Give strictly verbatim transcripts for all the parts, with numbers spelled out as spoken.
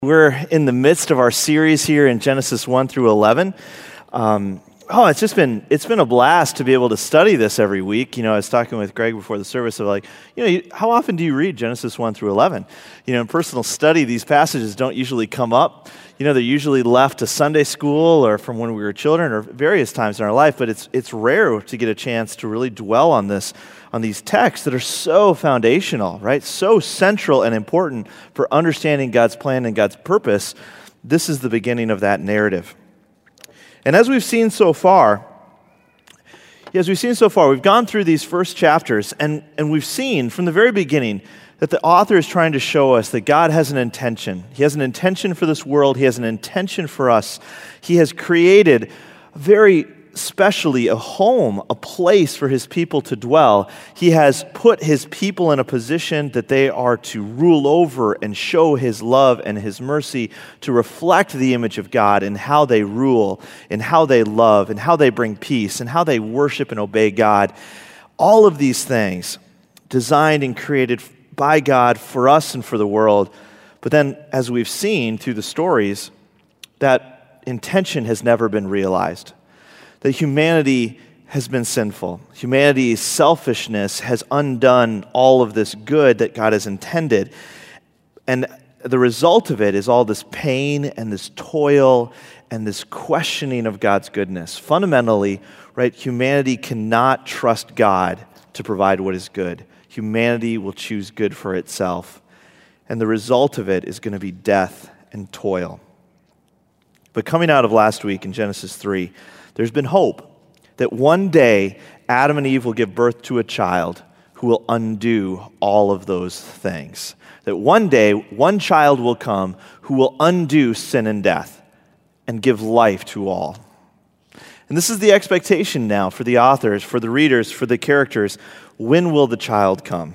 We're in the midst of our series here in Genesis one through eleven. Um, oh, it's just been it's been a blast to be able to study this every week. You know, I was talking with Greg before the service of like, you know, you, how often do you read Genesis one through eleven? You know, in personal study, these passages don't usually come up. You know, they're usually left to Sunday school or from when we were children or various times in our life, but it's it's rare to get a chance to really dwell on this, on these texts that are so foundational, right? So central and important for understanding God's plan and God's purpose. This is the beginning of that narrative. And as we've seen so far, as we've seen so far, we've gone through these first chapters, and, and we've seen from the very beginning that the author is trying to show us that God has an intention. He has an intention for this world. He has an intention for us. He has created very specially a home, a place for his people to dwell. He has put his people in a position that they are to rule over and show his love and his mercy, to reflect the image of God in how they rule, in how they love, in how they bring peace, and how they worship and obey God. All of these things designed and created by God for us and for the world. But then, as we've seen through the stories, that intention has never been realized. That humanity has been sinful. Humanity's selfishness has undone all of this good that God has intended. And the result of it is all this pain and this toil and this questioning of God's goodness. Fundamentally, right, humanity cannot trust God to provide what is good. Humanity will choose good for itself. And the result of it is going to be death and toil. But coming out of last week in Genesis three, there's been hope that one day Adam and Eve will give birth to a child who will undo all of those things. That one day, one child will come who will undo sin and death and give life to all. And this is the expectation now for the authors, for the readers, for the characters. When will the child come?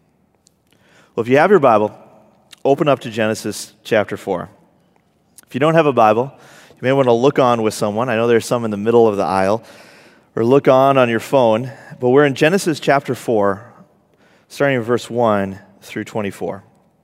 Well, if you have your Bible, open up to Genesis chapter four. If you don't have a Bible, you may want to look on with someone. I know there's some in the middle of the aisle. Or look on on your phone. But we're in Genesis chapter four, starting in verse one through twenty-four.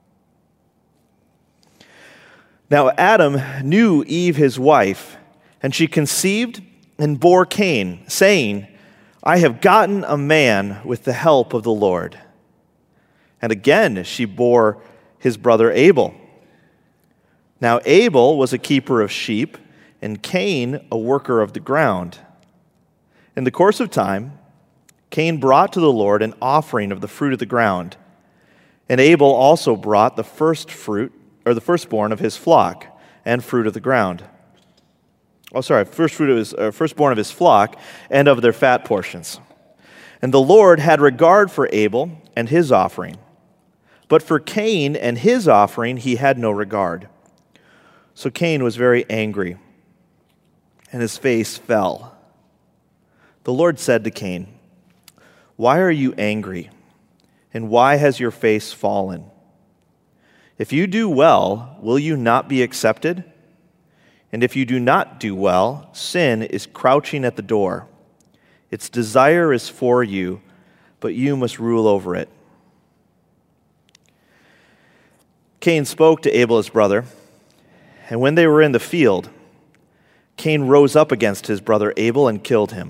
Now Adam knew Eve his wife, and she conceived and bore Cain, saying, I have gotten a man with the help of the Lord. And again she bore his brother Abel. Now Abel was a keeper of sheep, and Cain a worker of the ground. In the course of time, Cain brought to the Lord an offering of the fruit of the ground, and Abel also brought the first fruit, or the firstborn of his flock, and fruit of the ground. Oh, sorry, first fruit of his, uh, firstborn of his flock, and of their fat portions. And the Lord had regard for Abel and his offering, but for Cain and his offering he had no regard. So Cain was very angry, and his face fell. The Lord said to Cain, Why are you angry, and why has your face fallen? If you do well, will you not be accepted? And if you do not do well, sin is crouching at the door. Its desire is for you, but you must rule over it. Cain spoke to Abel his brother, and when they were in the field, Cain rose up against his brother Abel and killed him.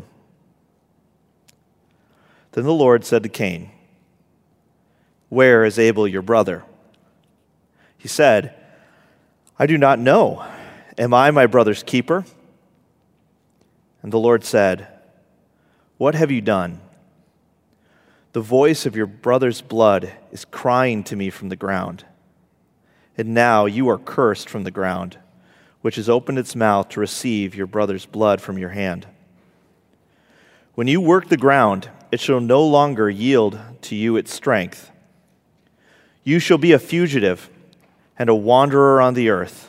Then the Lord said to Cain, Where is Abel your brother? He said, I do not know. Am I my brother's keeper? And the Lord said, What have you done? The voice of your brother's blood is crying to me from the ground. And now you are cursed from the ground, which has opened its mouth to receive your brother's blood from your hand. When you work the ground, it shall no longer yield to you its strength. You shall be a fugitive and a wanderer on the earth.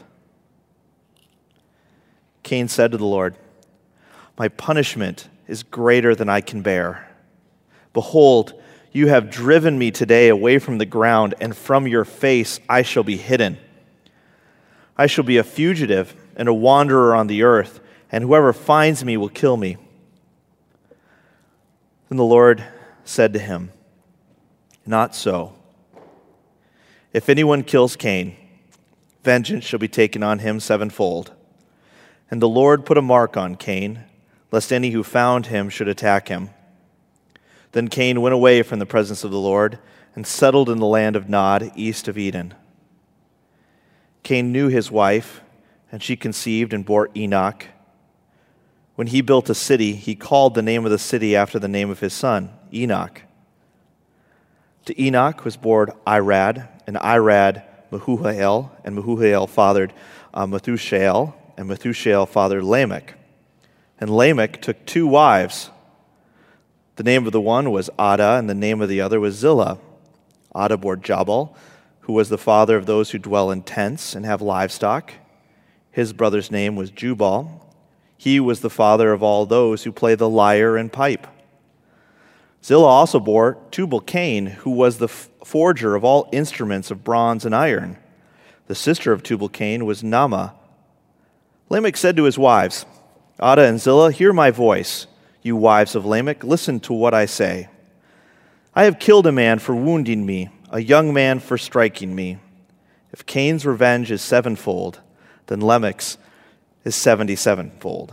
Cain said to the Lord, My punishment is greater than I can bear. Behold, you have driven me today away from the ground, and from your face I shall be hidden. I shall be a fugitive and a wanderer on the earth, and whoever finds me will kill me. Then the Lord said to him, Not so. If anyone kills Cain, vengeance shall be taken on him sevenfold. And the Lord put a mark on Cain, lest any who found him should attack him. Then Cain went away from the presence of the Lord and settled in the land of Nod, east of Eden. Cain knew his wife, and she conceived and bore Enoch. When he built a city, he called the name of the city after the name of his son, Enoch. To Enoch was born Irad, and Irad Mehujael, and Mehujael fathered uh, Methushael, and Methushael fathered Lamech. And Lamech took two wives. The name of the one was Ada, and the name of the other was Zillah. Ada bore Jabal, who was the father of those who dwell in tents and have livestock. His brother's name was Jubal. He was the father of all those who play the lyre and pipe. Zillah also bore Tubal-Cain, who was the forger of all instruments of bronze and iron. The sister of Tubal-Cain was Naamah. Lamech said to his wives, Ada and Zillah, hear my voice. You wives of Lamech, listen to what I say. I have killed a man for wounding me, a young man for striking me. If Cain's revenge is sevenfold, then Lamech's is seventy-sevenfold.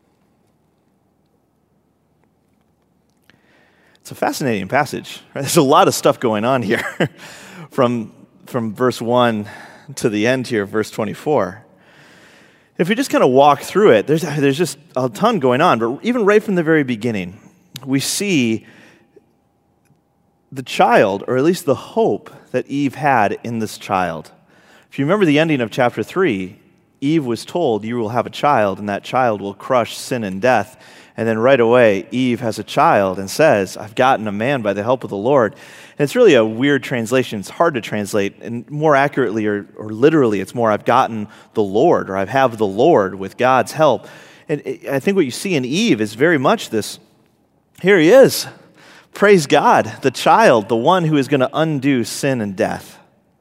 It's a fascinating passage. Right? There's a lot of stuff going on here from, from verse one to the end here, verse twenty-four. If we just kind of walk through it, there's, there's just a ton going on. But even right from the very beginning, we see the child, or at least the hope that Eve had in this child. If you remember the ending of chapter three, Eve was told, you will have a child, and that child will crush sin and death. And then right away, Eve has a child and says, I've gotten a man by the help of the Lord. And it's really a weird translation. It's hard to translate. And more accurately, or, or literally, it's more, I've gotten the Lord, or I have the Lord with God's help. And I think what you see in Eve is very much this. Here he is. Praise God, the child, the one who is going to undo sin and death.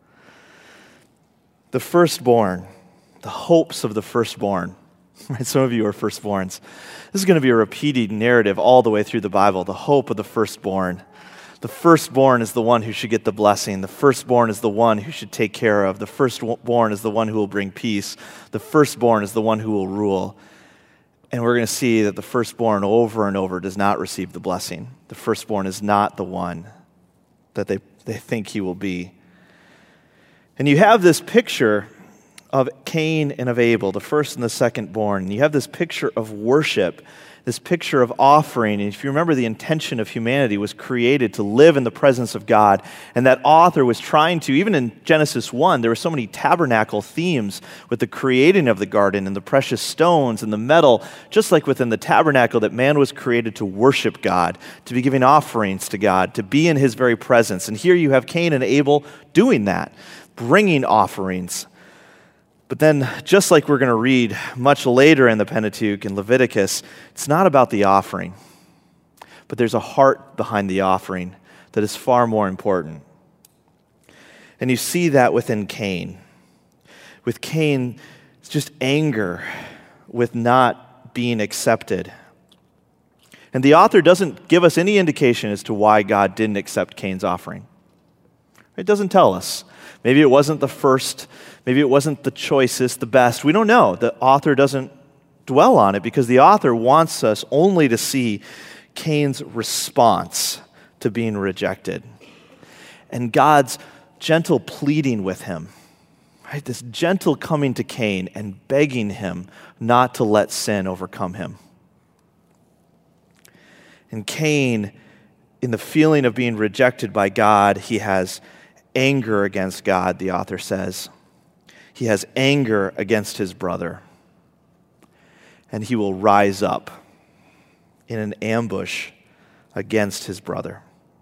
The firstborn, the hopes of the firstborn. Right? Some of you are firstborns. This is going to be a repeated narrative all the way through the Bible, the hope of the firstborn. The firstborn is the one who should get the blessing. The firstborn is the one who should take care of. The firstborn is the one who will bring peace. The firstborn is the one who will rule. And we're going to see that the firstborn over and over does not receive the blessing. The firstborn is not the one that they, they think he will be. And you have this picture of Cain and of Abel, the first and the second born. And you have this picture of worship, this picture of offering. And if you remember, the intention of humanity was created to live in the presence of God. And that author was trying to, even in Genesis one, there were so many tabernacle themes with the creating of the garden and the precious stones and the metal, just like within the tabernacle, that man was created to worship God, to be giving offerings to God, to be in his very presence. And here you have Cain and Abel doing that, bringing offerings. But then, just like we're going to read much later in the Pentateuch in Leviticus, it's not about the offering, but there's a heart behind the offering that is far more important. And you see that within Cain. With Cain, it's just anger with not being accepted. And the author doesn't give us any indication as to why God didn't accept Cain's offering. It doesn't tell us. Maybe it wasn't the first, maybe it wasn't the choicest, the best. We don't know. The author doesn't dwell on it because the author wants us only to see Cain's response to being rejected and God's gentle pleading with him, right? This gentle coming to Cain and begging him not to let sin overcome him. And Cain, in the feeling of being rejected by God, he has anger against God, the author says. He has anger against his brother. And he will rise up in an ambush against his brother.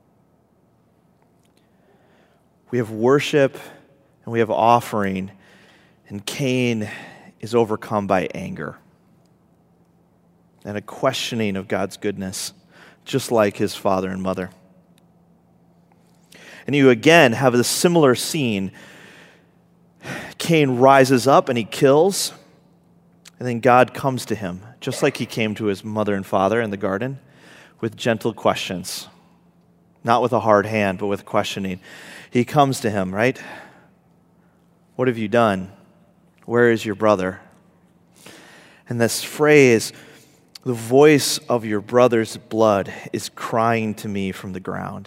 We have worship and we have offering, and Cain is overcome by anger and a questioning of God's goodness, just like his father and mother. And you again have a similar scene. Cain rises up and he kills, and then God comes to him, just like he came to his mother and father in the garden, with gentle questions. Not with a hard hand, but with questioning. He comes to him, right? What have you done? Where is your brother? And this phrase, the voice of your brother's blood is crying to me from the ground.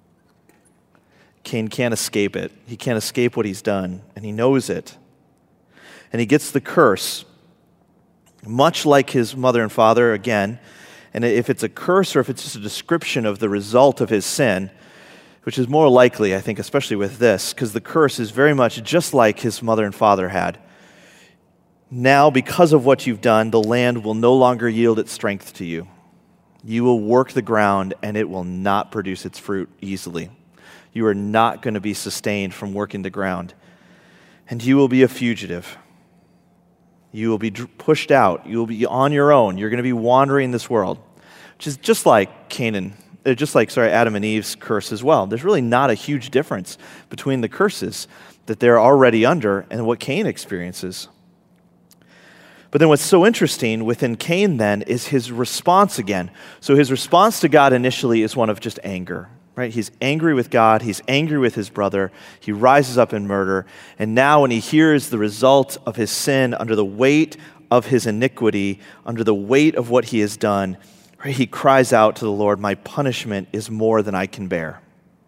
Cain can't escape it. He can't escape what he's done, and he knows it. And he gets the curse, much like his mother and father, again. And if it's a curse or if it's just a description of the result of his sin, which is more likely, I think, especially with this, because the curse is very much just like his mother and father had. Now, because of what you've done, the land will no longer yield its strength to you. You will work the ground, and it will not produce its fruit easily. You are not going to be sustained from working the ground. And you will be a fugitive. You will be pushed out. You will be on your own. You're going to be wandering this world, which is just like Canaan, just like, sorry, Adam and Eve's curse as well. There's really not a huge difference between the curses that they're already under and what Cain experiences. But then what's so interesting within Cain then is his response again. So his response to God initially is one of just anger, right? He's angry with God. He's angry with his brother. He rises up in murder. And now when he hears the result of his sin under the weight of his iniquity, under the weight of what he has done, right, he cries out to the Lord, my punishment is more than I can bear.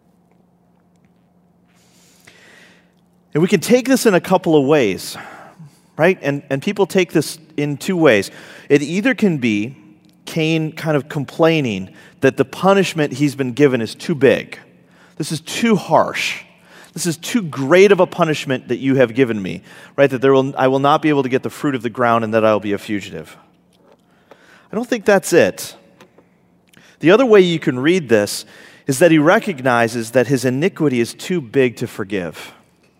And we can take this in a couple of ways. Right? And and people take this in two ways. It either can be Cain kind of complaining that the punishment he's been given is too big. This is too harsh. This is too great of a punishment that you have given me. Right? That there will I will not be able to get the fruit of the ground and that I will be a fugitive. I don't think that's it. The other way you can read this is that he recognizes that his iniquity is too big to forgive.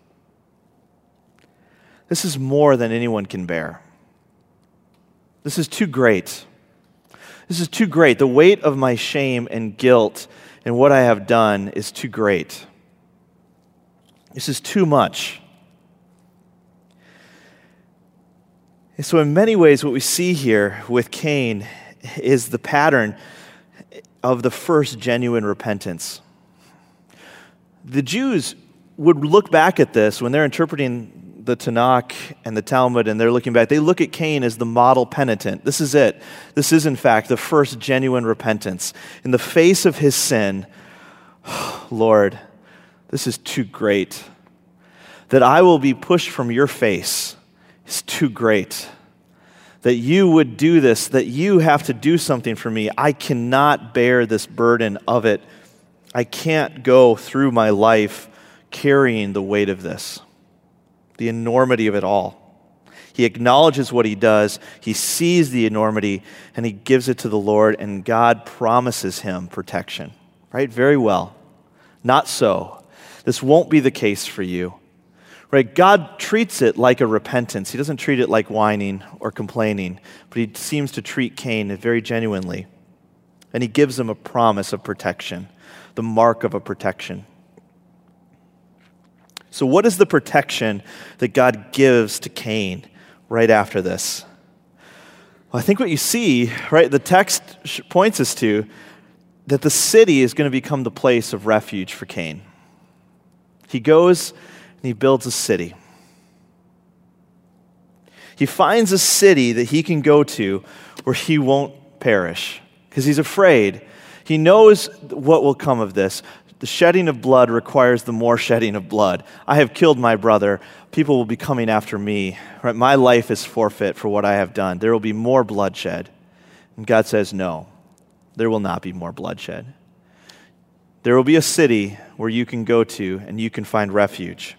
This is more than anyone can bear. This is too great. This is too great. The weight of my shame and guilt and what I have done is too great. This is too much. And so in many ways, what we see here with Cain is the pattern of the first genuine repentance. The Jews would look back at this when they're interpreting the Tanakh and the Talmud, and they're looking back. They look at Cain as the model penitent. This is it. This is, in fact, the first genuine repentance. In the face of his sin, Lord, this is too great. That I will be pushed from your face is too great. That you would do this, that you have to do something for me. I cannot bear this burden of it. I can't go through my life carrying the weight of this. The enormity of it all. He acknowledges what he does, he sees the enormity, and he gives it to the Lord, and God promises him protection. Right? Very well. Not so. This won't be the case for you. Right? God treats it like a repentance. He doesn't treat it like whining or complaining, but he seems to treat Cain very genuinely. And he gives him a promise of protection, the mark of a protection. So what is the protection that God gives to Cain right after this? Well, I think what you see, right, the text points us to that the city is going to become the place of refuge for Cain. He goes and he builds a city. He finds a city that he can go to where he won't perish because he's afraid. He knows what will come of this. The shedding of blood requires the more shedding of blood. I have killed my brother. People will be coming after me. Right? My life is forfeit for what I have done. There will be more bloodshed. And God says, no, there will not be more bloodshed. There will be a city where you can go to and you can find refuge.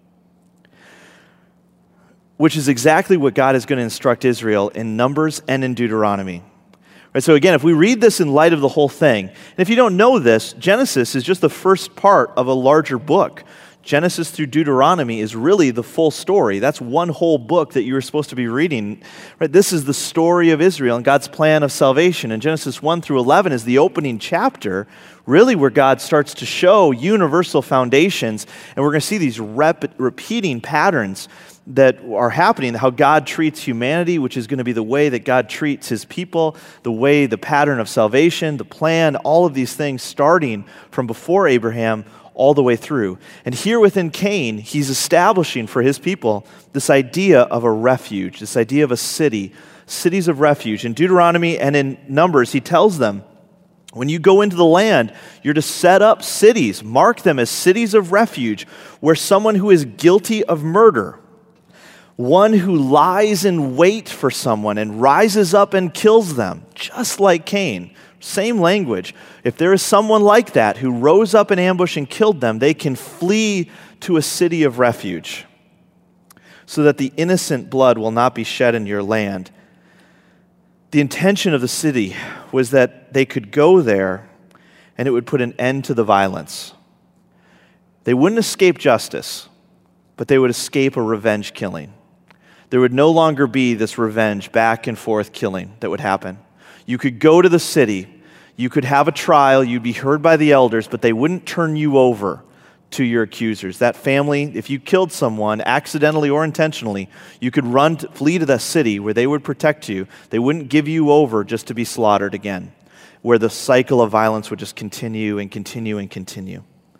Which is exactly what God is going to instruct Israel in Numbers and in Deuteronomy. Right, so again, if we read this in light of the whole thing, and if you don't know this, Genesis is just the first part of a larger book. Genesis through Deuteronomy is really the full story. That's one whole book that you were supposed to be reading. Right, this is the story of Israel and God's plan of salvation. And Genesis one through eleven is the opening chapter, really where God starts to show universal foundations. And we're going to see these rep- repeating patterns that are happening, how God treats humanity, which is going to be the way that God treats his people, the way, the pattern of salvation, the plan, all of these things starting from before Abraham, all the way through. And here within Cain, he's establishing for his people this idea of a refuge, this idea of a city, cities of refuge. In Deuteronomy and in Numbers, he tells them, when you go into the land, you're to set up cities, mark them as cities of refuge, where someone who is guilty of murder, one who lies in wait for someone and rises up and kills them, just like Cain. Same language. If there is someone like that who rose up in ambush and killed them, they can flee to a city of refuge so that the innocent blood will not be shed in your land. The intention of the city was that they could go there and it would put an end to the violence. They wouldn't escape justice, but they would escape a revenge killing. There would no longer be this revenge back and forth killing that would happen. You could go to the city, you could have a trial, you'd be heard by the elders, but they wouldn't turn you over to your accusers. That family, if you killed someone accidentally or intentionally, you could run, to, flee to the city where they would protect you. They wouldn't give you over just to be slaughtered again, where the cycle of violence would just continue and continue and continue.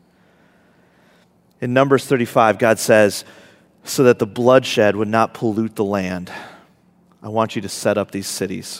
In Numbers thirty-five, God says, so that the bloodshed would not pollute the land, I want you to set up these cities.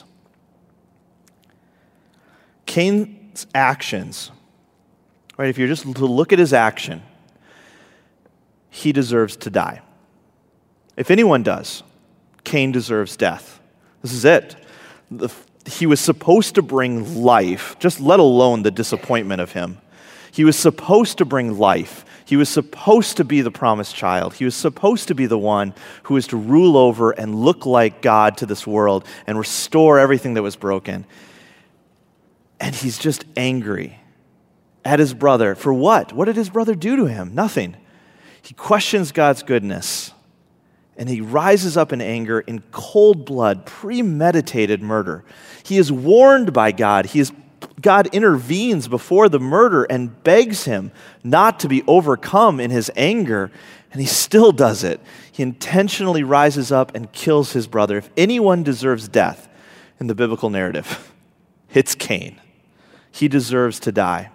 Cain's actions, right, if you're just to look at his action, he deserves to die. If anyone does, Cain deserves death. This is it. The, he was supposed to bring life, just let alone the disappointment of him. He was supposed to bring life. He was supposed to be the promised child. He was supposed to be the one who was to rule over and look like God to this world and restore everything that was broken. And he's just angry at his brother. For what? What did his brother do to him? Nothing. He questions God's goodness. And he rises up in anger in cold blood, premeditated murder. He is warned by God. He is, God intervenes before the murder and begs him not to be overcome in his anger. And he still does it. He intentionally rises up and kills his brother. If anyone deserves death in the biblical narrative, it's Cain. He deserves to die.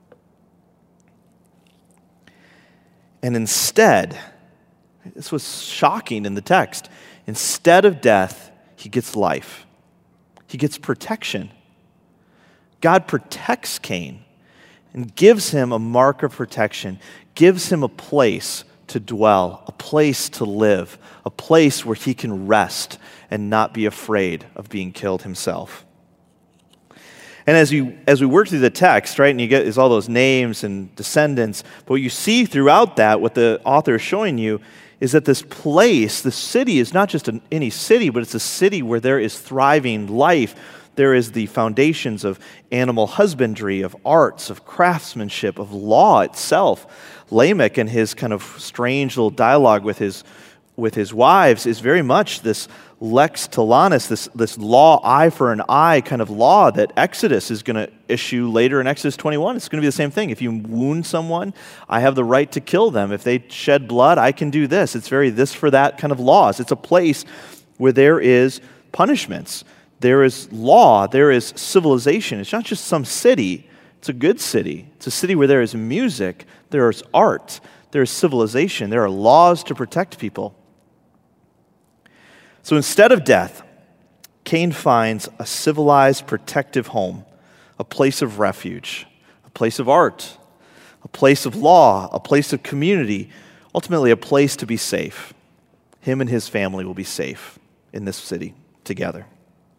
And instead, this was shocking in the text, instead of death, he gets life. He gets protection. God protects Cain and gives him a mark of protection, gives him a place to dwell, a place to live, a place where he can rest and not be afraid of being killed himself. And as you as we work through the text, right, and you get is all those names and descendants, but what you see throughout that, what the author is showing you, is that this place, the city, is not just an, any city, but it's a city where there is thriving life. There is the foundations of animal husbandry, of arts, of craftsmanship, of law itself. Lamech and his kind of strange little dialogue with his with his wives is very much this lex talionis, this, this law, eye for an eye kind of law that Exodus is going to issue later in Exodus twenty-one. It's going to be the same thing. If you wound someone, I have the right to kill them. If they shed blood, I can do this. It's very this for that kind of laws. It's a place where there is punishments. There is law. There is civilization. It's not just some city. It's a good city. It's a city where there is music. There is art. There is civilization. There are laws to protect people. So instead of death, Cain finds a civilized, protective home, a place of refuge, a place of art, a place of law, a place of community, ultimately a place to be safe. Him and his family will be safe in this city together.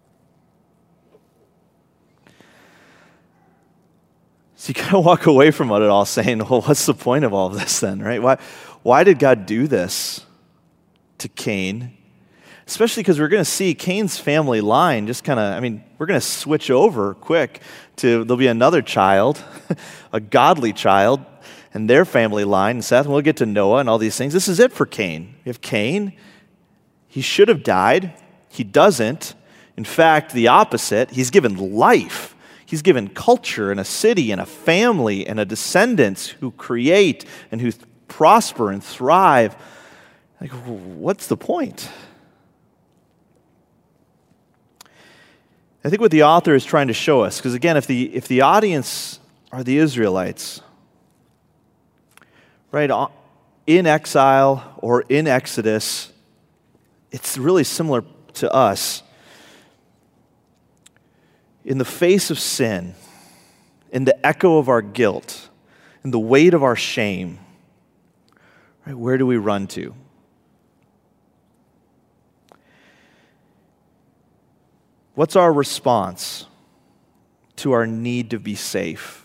So you kind of walk away from it all saying, well, what's the point of all of this then, right? Why, why did God do this to Cain? Especially because we're going to see Cain's family line just kind of, I mean, we're going to switch over quick to, there'll be another child, a godly child, and their family line, and Seth, and we'll get to Noah and all these things. This is it for Cain. We have Cain. He should have died. He doesn't. In fact, the opposite. He's given life. He's given culture and a city and a family and a descendants who create and who th- prosper and thrive. Like, what's the point? I think what the author is trying to show us, because again, if the if the audience are the Israelites, right? In exile or in Exodus, it's really similar to us. In the face of sin, in the echo of our guilt, in the weight of our shame, right, where do we run to? What's our response to our need to be safe?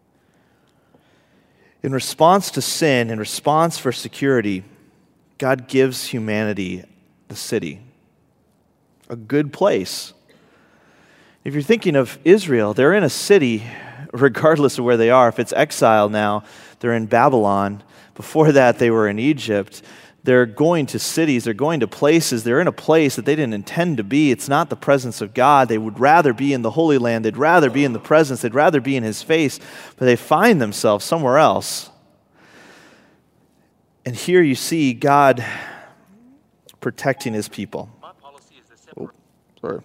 In response to sin, in response for security, God gives humanity the city, a good place. If you're thinking of Israel, they're in a city regardless of where they are. If it's exile now, they're in Babylon. Before that, they were in Egypt. They're going to cities, they're going to places, they're in a place that they didn't intend to be. It's not the presence of God. They would rather be in the Holy Land, they'd rather be in the presence, they'd rather be in His face, but they find themselves somewhere else. And here you see God protecting His people. Oh, sorry.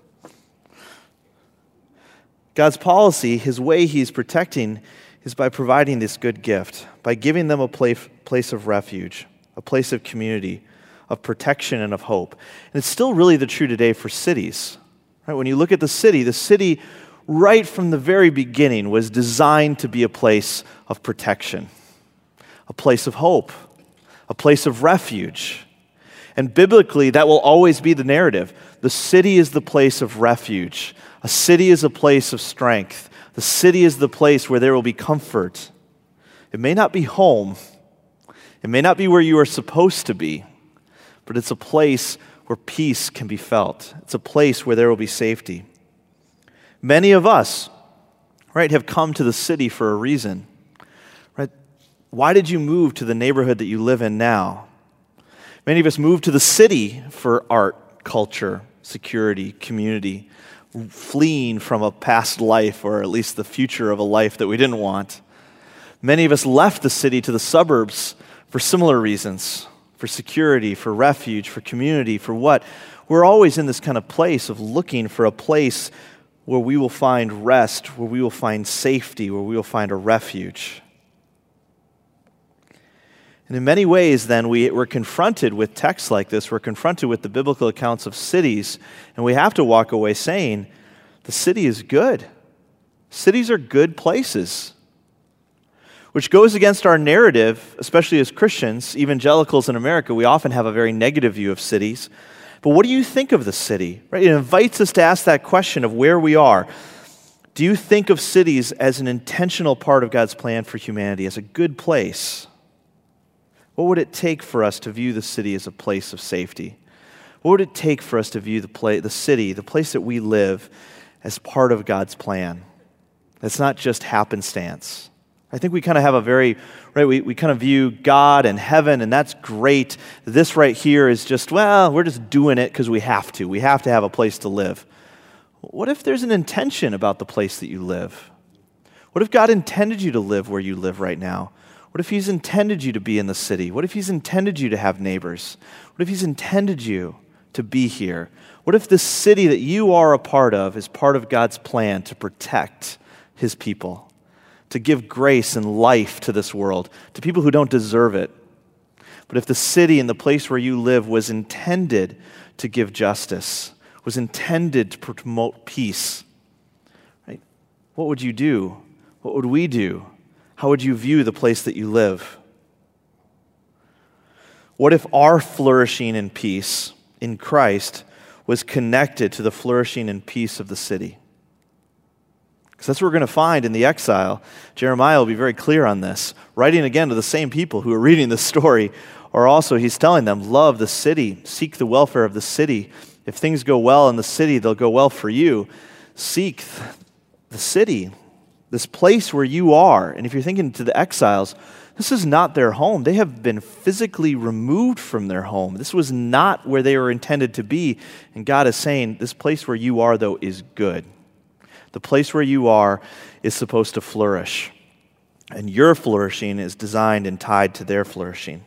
God's policy, His way He's protecting, is by providing this good gift, by giving them a place of refuge, a place of community, of protection and of hope. And it's still really the true today for cities. Right? When you look at the city, the city right from the very beginning was designed to be a place of protection, a place of hope, a place of refuge. And biblically, that will always be the narrative. The city is the place of refuge. A city is a place of strength. The city is the place where there will be comfort. It may not be home. It may not be where you are supposed to be, but it's a place where peace can be felt. It's a place where there will be safety. Many of us, right, have come to the city for a reason. Right? Why did you move to the neighborhood that you live in now? Many of us moved to the city for art, culture, security, community, fleeing from a past life, or at least the future of a life that we didn't want. Many of us left the city to the suburbs for similar reasons, for security, for refuge, for community, for what? We're always in this kind of place of looking for a place where we will find rest, where we will find safety, where we will find a refuge. And in many ways, then, we, we're confronted with texts like this. We're confronted with the biblical accounts of cities, and we have to walk away saying, the city is good. Cities are good places. Which goes against our narrative, especially as Christians, evangelicals in America. We often have a very negative view of cities. But what do you think of the city? Right? It invites us to ask that question of where we are. Do you think of cities as an intentional part of God's plan for humanity, as a good place? What would it take for us to view the city as a place of safety? What would it take for us to view the, play, the city, the place that we live, as part of God's plan? That's not just happenstance. I think we kind of have a very, right, we, we kind of view God and heaven, and that's great. This right here is just, well, we're just doing it because we have to. We have to have a place to live. What if there's an intention about the place that you live? What if God intended you to live where you live right now? What if He's intended you to be in the city? What if He's intended you to have neighbors? What if He's intended you to be here? What if the city that you are a part of is part of God's plan to protect His people, to give grace and life to this world, to people who don't deserve it? But if the city and the place where you live was intended to give justice, was intended to promote peace, right? What would you do? What would we do? How would you view the place that you live? What if our flourishing in peace in Christ was connected to the flourishing and peace of the city? Because that's what we're going to find in the exile. Jeremiah will be very clear on this, writing again to the same people who are reading this story, or also he's telling them, love the city, seek the welfare of the city. If things go well in the city, they'll go well for you. Seek the city, this place where you are. And if you're thinking to the exiles, this is not their home. They have been physically removed from their home. This was not where they were intended to be. And God is saying, this place where you are, though, is good. The place where you are is supposed to flourish. And your flourishing is designed and tied to their flourishing.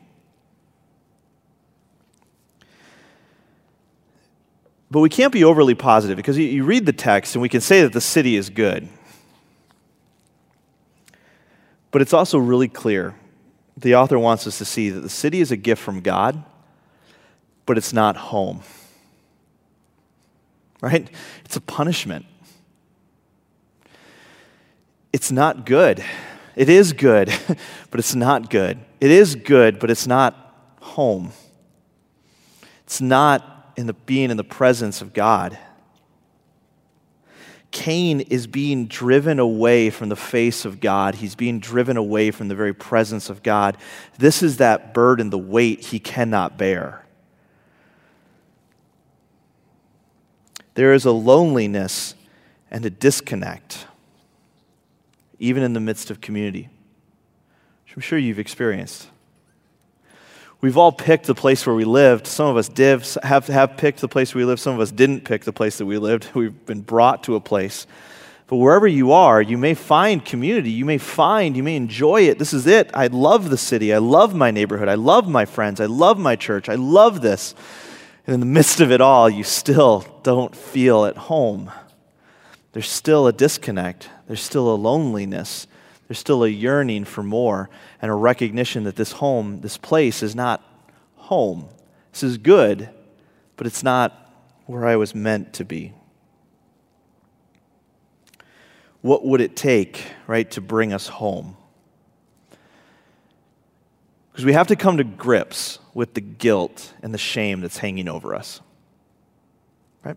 But we can't be overly positive, because you, you read the text and we can say that the city is good. But it's also really clear the author wants us to see that the city is a gift from God, but it's not home. Right? It's a punishment. It's not good. It is good, but it's not good. It is good, but it's not home. It's not in the being in the presence of God. Cain is being driven away from the face of God. He's being driven away from the very presence of God. This is that burden, the weight he cannot bear. There is a loneliness and a disconnect, even in the midst of community, which I'm sure you've experienced. We've all picked the place where we lived. Some of us did have, have picked the place where we lived. Some of us didn't pick the place that we lived. We've been brought to a place. But wherever you are, you may find community. You may find, you may enjoy it. This is it. I love the city. I love my neighborhood. I love my friends. I love my church. I love this. And in the midst of it all, you still don't feel at home. There's still a disconnect. There's still a loneliness. There's still a yearning for more and a recognition that this home, this place is not home. This is good, but it's not where I was meant to be. What would it take, right, to bring us home? Because we have to come to grips with the guilt and the shame that's hanging over us. Right?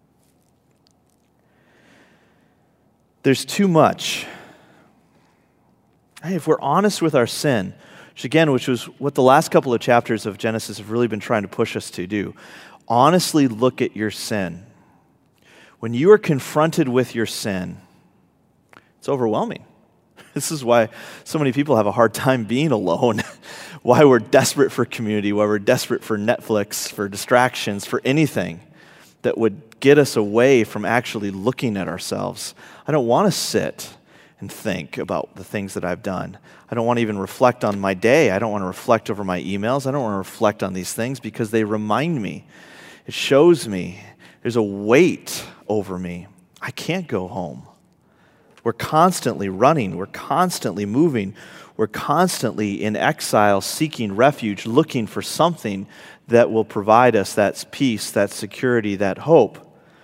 There's too much. Hey, if we're honest with our sin, which again, which was what the last couple of chapters of Genesis have really been trying to push us to do, honestly look at your sin. When you are confronted with your sin, it's overwhelming. This is why so many people have a hard time being alone, why we're desperate for community, why we're desperate for Netflix, for distractions, for anything that would get us away from actually looking at ourselves. I don't want to sit and think about the things that I've done. I don't want to even reflect on my day. I don't want to reflect over my emails. I don't want to reflect on these things because they remind me. It shows me there's a weight over me. I can't go home. We're constantly running. We're constantly moving. We're constantly in exile, seeking refuge, looking for something that will provide us that peace, that security, that hope.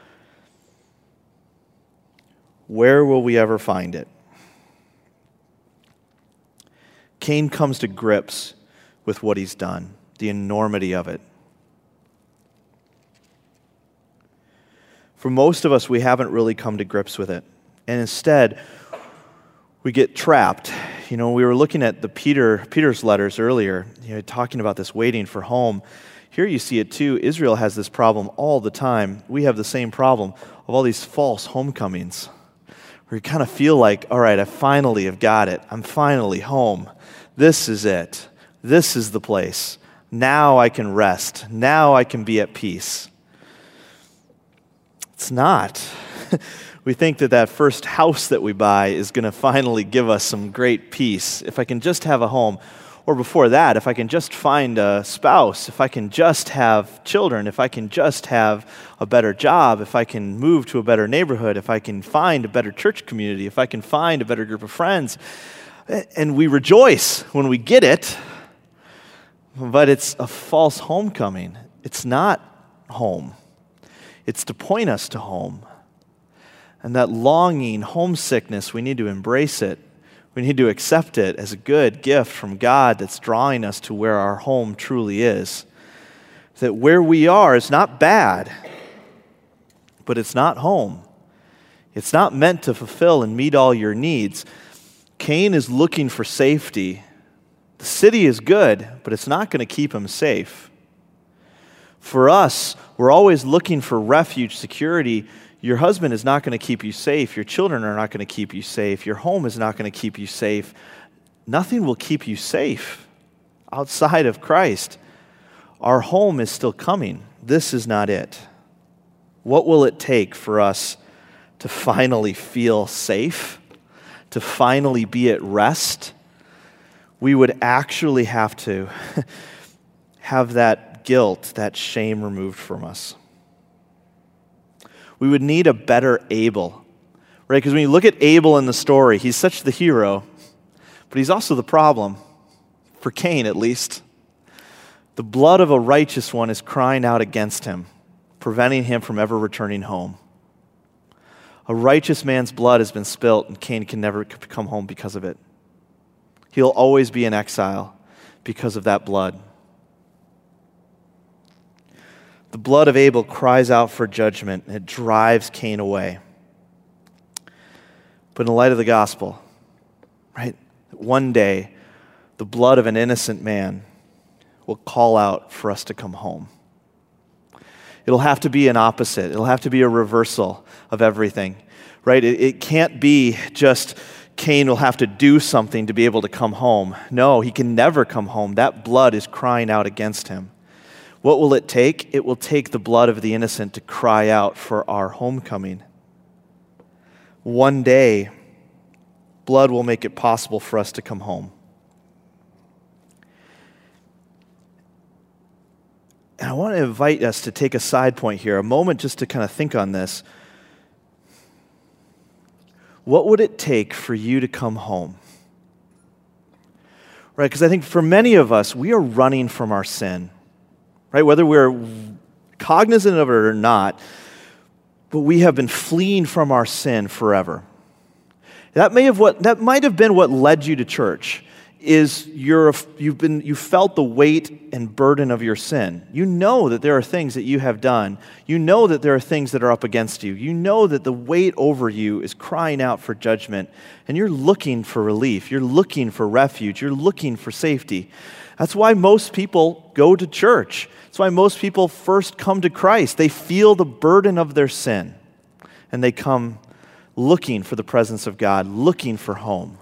Where will we ever find it? Cain comes to grips with what he's done, the enormity of it. For most of us, we haven't really come to grips with it. And instead, we get trapped. You know, we were looking at the Peter Peter's letters earlier, you know, talking about this waiting for home. Here you see it too. Israel has this problem all the time. We have the same problem of all these false homecomings, where you kind of feel like, all right, I finally have got it. I'm finally home. This is it. This is the place. Now I can rest. Now I can be at peace. It's not. We think that that first house that we buy is going to finally give us some great peace. If I can just have a home. Or before that, if I can just find a spouse, if I can just have children, if I can just have a better job, if I can move to a better neighborhood, if I can find a better church community, if I can find a better group of friends. And we rejoice when we get it, but it's a false homecoming. It's not home. It's to point us to home. And that longing, homesickness, we need to embrace it. We need to accept it as a good gift from God that's drawing us to where our home truly is. That where we are is not bad, but it's not home. It's not meant to fulfill and meet all your needs. Cain is looking for safety. The city is good, but it's not going to keep him safe. For us, we're always looking for refuge, security. Your husband is not going to keep you safe. Your children are not going to keep you safe. Your home is not going to keep you safe. Nothing will keep you safe outside of Christ. Our home is still coming. This is not it. What will it take for us to finally feel safe, to finally be at rest? We would actually have to have that guilt, that shame removed from us. We would need a better Abel, right? Because when you look at Abel in the story, he's such the hero, but he's also the problem. for Cain at least. The blood of a righteous one is crying out against him, preventing him from ever returning home. A righteous man's blood has been spilt, and Cain can never come home because of it. He'll always be in exile because of that blood. The blood of Abel cries out for judgment, and it drives Cain away. But in the light of the gospel, right, one day, the blood of an innocent man will call out for us to come home. It'll have to be an opposite. It'll have to be a reversal of everything, right? It, it can't be just Cain will have to do something to be able to come home. No, he can never come home. That blood is crying out against him. What will it take? It will take the blood of the innocent to cry out for our homecoming. One day, blood will make it possible for us to come home. And I want to invite us to take a side point here, a moment just to kind of think on this. What would it take for you to come home? Right, because I think for many of us, we are running from our sin. Right, whether we're cognizant of it or not, but we have been fleeing from our sin forever. That may have what that might have been what led you to church. Is you're you've been you felt the weight and burden of your sin. You know that there are things that you have done. You know that there are things that are up against you. You know that the weight over you is crying out for judgment, and you're looking for relief. You're looking for refuge. You're looking for safety. That's why most people go to church. That's why most people first come to Christ. They feel the burden of their sin, and they come looking for the presence of God, looking for home.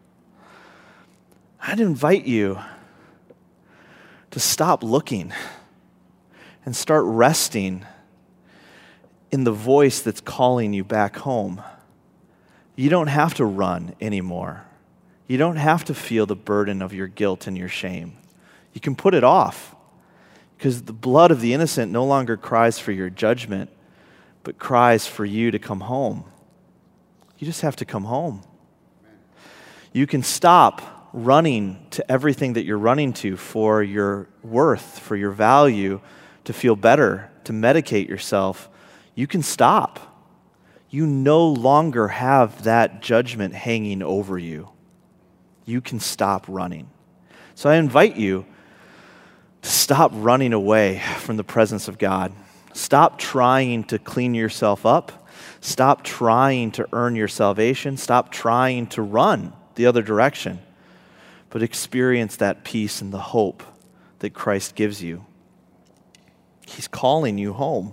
I'd invite you to stop looking and start resting in the voice that's calling you back home. You don't have to run anymore. You don't have to feel the burden of your guilt and your shame. You can put it off because the blood of the innocent no longer cries for your judgment, but cries for you to come home. You just have to come home. You can stop running to everything that you're running to for your worth, for your value, to feel better, to medicate yourself. You can stop. You no longer have that judgment hanging over you. You can stop running. So I invite you to stop running away from the presence of God. Stop trying to clean yourself up. Stop trying to earn your salvation. Stop trying to run the other direction. But experience that peace and the hope that Christ gives you. He's calling you home.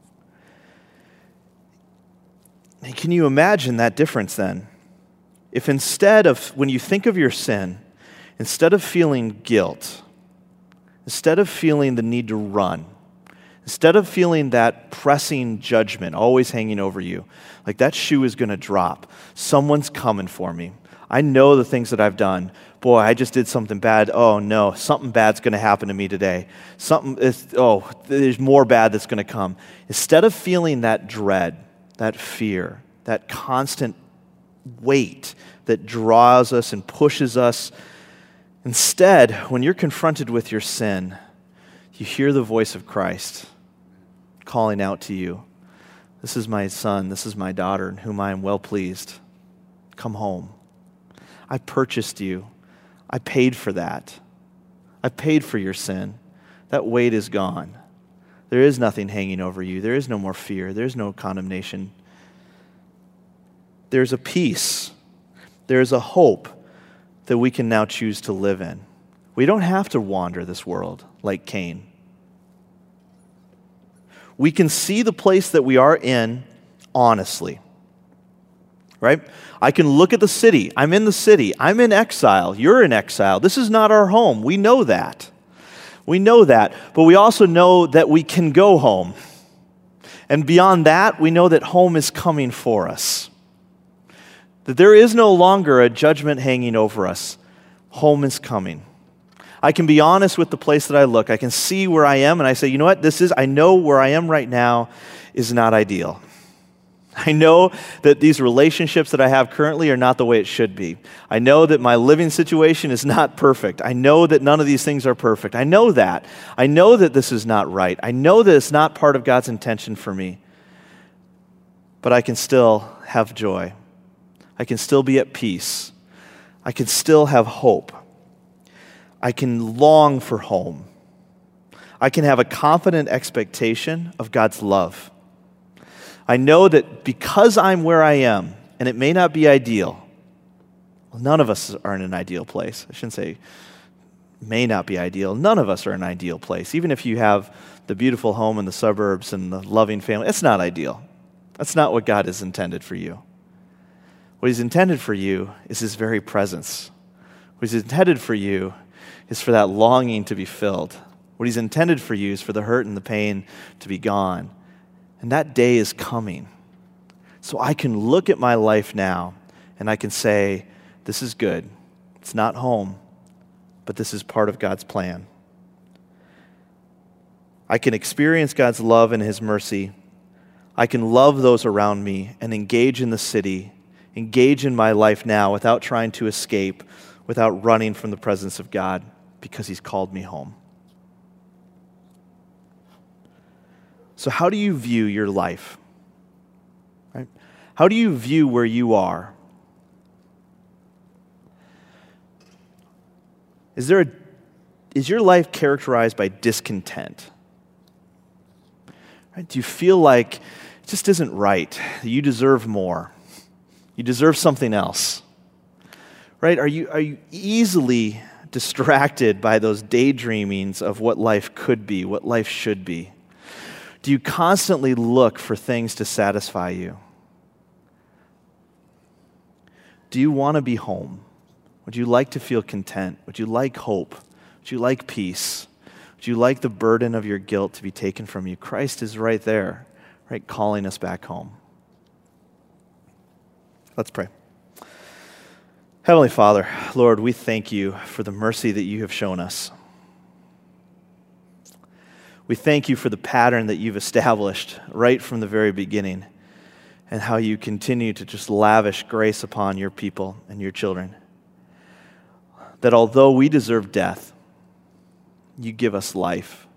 And can you imagine that difference then? If instead of, when you think of your sin, instead of feeling guilt, instead of feeling the need to run, instead of feeling that pressing judgment always hanging over you, like that shoe is going to drop, someone's coming for me. I know the things that I've done. Boy, I just did something bad. Oh no, something bad's going to happen to me today. Something is, oh, there's more bad that's going to come. Instead of feeling that dread, that fear, that constant weight that draws us and pushes us, instead, when you're confronted with your sin, you hear the voice of Christ calling out to you. This is my son, this is my daughter, in whom I am well pleased. Come home. I purchased you. I paid for that. I paid for your sin. That weight is gone. There is nothing hanging over you. There is no more fear. There is no condemnation. There's a peace. There's a hope that we can now choose to live in. We don't have to wander this world like Cain. We can see the place that we are in honestly. Right? I can look at the city. I'm in the city. I'm in exile. You're in exile. This is not our home. We know that. We know that. But we also know that we can go home. And beyond that, we know that home is coming for us. That there is no longer a judgment hanging over us. Home is coming. I can be honest with the place that I look. I can see where I am, and I say, you know what? This is, I know where I am right now is not ideal. I know that these relationships that I have currently are not the way it should be. I know that my living situation is not perfect. I know that none of these things are perfect. I know that. I know that this is not right. I know that it's not part of God's intention for me. But I can still have joy. I can still be at peace. I can still have hope. I can long for home. I can have a confident expectation of God's love. I know that because I'm where I am, and it may not be ideal, well, none of us are in an ideal place. I shouldn't say may not be ideal. None of us are in an ideal place. Even if you have the beautiful home in the suburbs and the loving family, it's not ideal. That's not what God has intended for you. What he's intended for you is his very presence. What he's intended for you is for that longing to be filled. What he's intended for you is for the hurt and the pain to be gone. And that day is coming. So I can look at my life now and I can say, this is good. It's not home, but this is part of God's plan. I can experience God's love and his mercy. I can love those around me and engage in the city, engage in my life now without trying to escape, without running from the presence of God because he's called me home. So how do you view your life? Right? How do you view where you are? Is there a, is your life characterized by discontent? Right? Do you feel like it just isn't right? You deserve more. You deserve something else. Right? Are you, are you easily distracted by those daydreamings of what life could be, what life should be? Do you constantly look for things to satisfy you? Do you want to be home? Would you like to feel content? Would you like hope? Would you like peace? Would you like the burden of your guilt to be taken from you? Christ is right there, right, calling us back home. Let's pray. Heavenly Father, Lord, we thank you for the mercy that you have shown us. We thank you for the pattern that you've established right from the very beginning and how you continue to just lavish grace upon your people and your children. That although we deserve death, you give us life.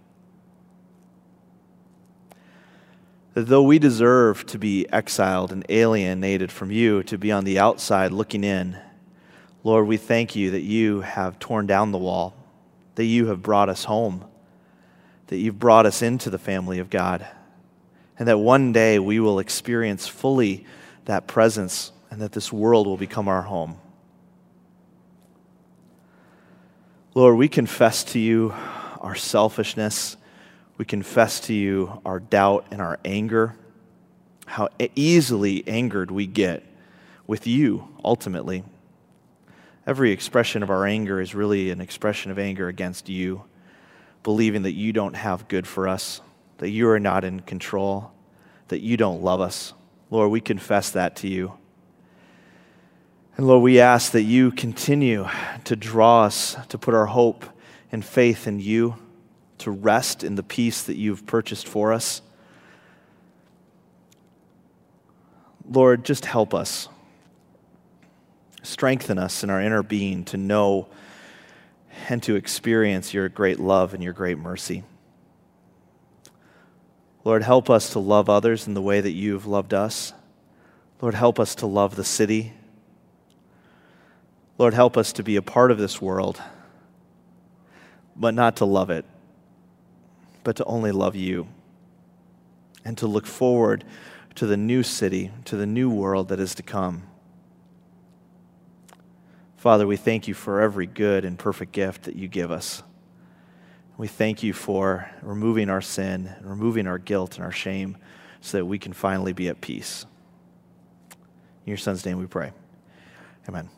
That though we deserve to be exiled and alienated from you, to be on the outside looking in, Lord, we thank you that you have torn down the wall, that you have brought us home, that you've brought us into the family of God, and that one day we will experience fully that presence and that this world will become our home. Lord, we confess to you our selfishness. We confess to you our doubt and our anger, how easily angered we get with you, ultimately. Every expression of our anger is really an expression of anger against you, believing that you don't have good for us, that you are not in control, that you don't love us. Lord, we confess that to you. And Lord, we ask that you continue to draw us, to put our hope and faith in you, to rest in the peace that you've purchased for us. Lord, just help us. Strengthen us in our inner being to know and to experience your great love and your great mercy. Lord, help us to love others in the way that you've loved us. Lord, help us to love the city. Lord, help us to be a part of this world, but not to love it, but to only love you, and to look forward to the new city, to the new world that is to come. Father, we thank you for every good and perfect gift that you give us. We thank you for removing our sin, removing our guilt and our shame so that we can finally be at peace. In your Son's name we pray. Amen.